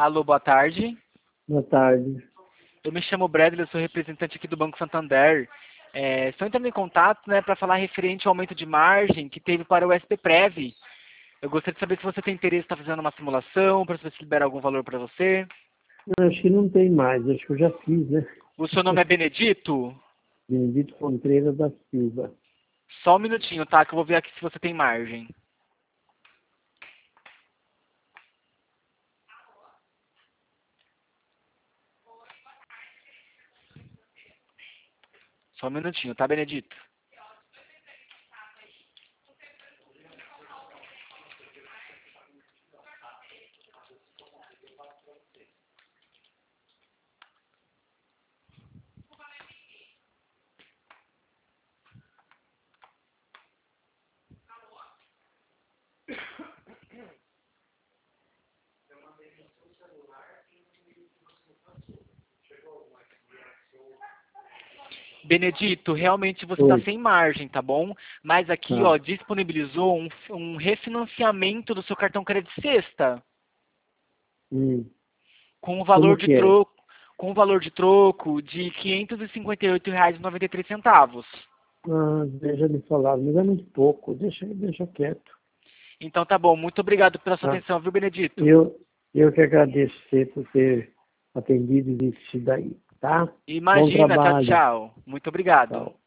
Alô, boa tarde. Boa tarde. Eu me chamo Bradley, eu sou representante aqui do Banco Santander. Estou entrando em contato, para falar referente ao aumento de margem que teve para o SPPrev. Eu gostaria de saber se você tem interesse em estar fazendo uma simulação, para saber se libera algum valor para você. Não, acho que não tem mais, acho que eu já fiz, né? O seu nome é Benedito? Benedito Contreira da Silva. Só um minutinho, tá? Que eu vou ver aqui se você tem margem. Só um minutinho, tá, Benedito? Benedito, realmente você está Oi. sem margem, tá bom? Mas aqui, Tá. ó, disponibilizou um refinanciamento do seu cartão crédito sexta, Hum. com o Como valor de que é? troco, com o valor de troco de R$ 558,93. Ah, já me falaram, mas é muito pouco, deixa quieto. Então tá bom, muito obrigado pela sua Tá? atenção, viu, Benedito? Eu que agradeço você por ter atendido isso daí, tá? Bom Imagina, tchau, trabalho. tchau. Muito obrigado. Tchau.